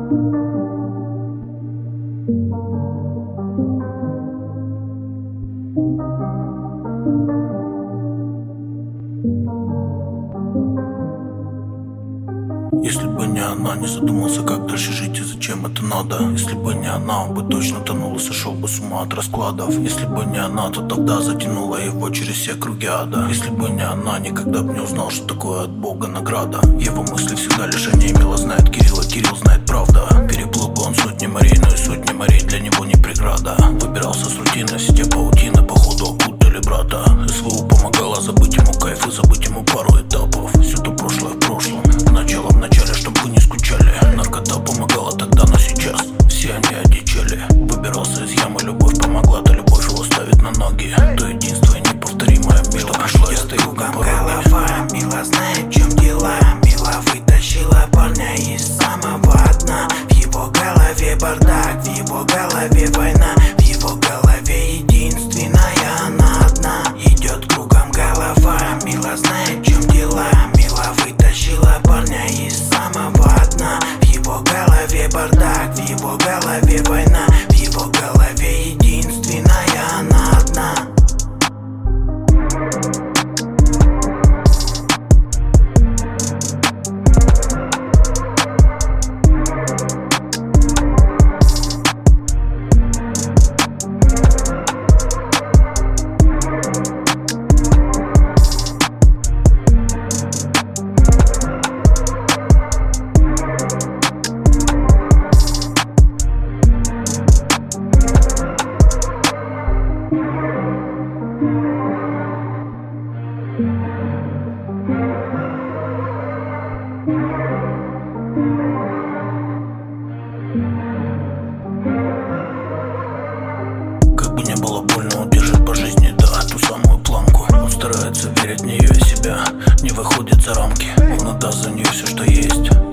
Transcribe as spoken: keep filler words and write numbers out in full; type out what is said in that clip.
Если бы не она, не задумался, как дальше жить и зачем это надо. Если бы не она, он бы точно тонул и сошел бы с ума от раскладов. Если бы не она, то тогда затянула его через все круги ада. Если бы не она, никогда бы не узнал, что такое от Бога награда. Его мысли всегда лишь о ней. Мила знает Кирилла, Кирилл знает правда. Переплыл бы он сотни морей, но и сотни морей для него не преграда. Выбирался с рутины, в сети паутины, походу окутали брата. СВУ помогала забыть ему кайф и забыть ему пару этапов. Все то прошлое в прошлом, начало в начале, чтобы вы не скучали. Наркота помогала тогда, но сейчас все они одичали. Выбирался из ямы, любовь помогла, то любовь его ставит на ноги. То единство и неповторимое, Мила пришла, я стою на пороге. Голова, Мила знает, в чем дела. Мила вытащила парня из самого дна. В его голове бардак, в его голове война. В его голове единственная она одна. Идет кругом голова, Мила знает, в чем дела. Мила вытащила парня из самого дна. В его голове бардак, в его голове война. В его голове единственная она одна. Как бы не было больно, он держит по жизни, да, ту самую планку. Он старается верить в нее и себя, не выходит за рамки. Он отдаст за нее все, что есть.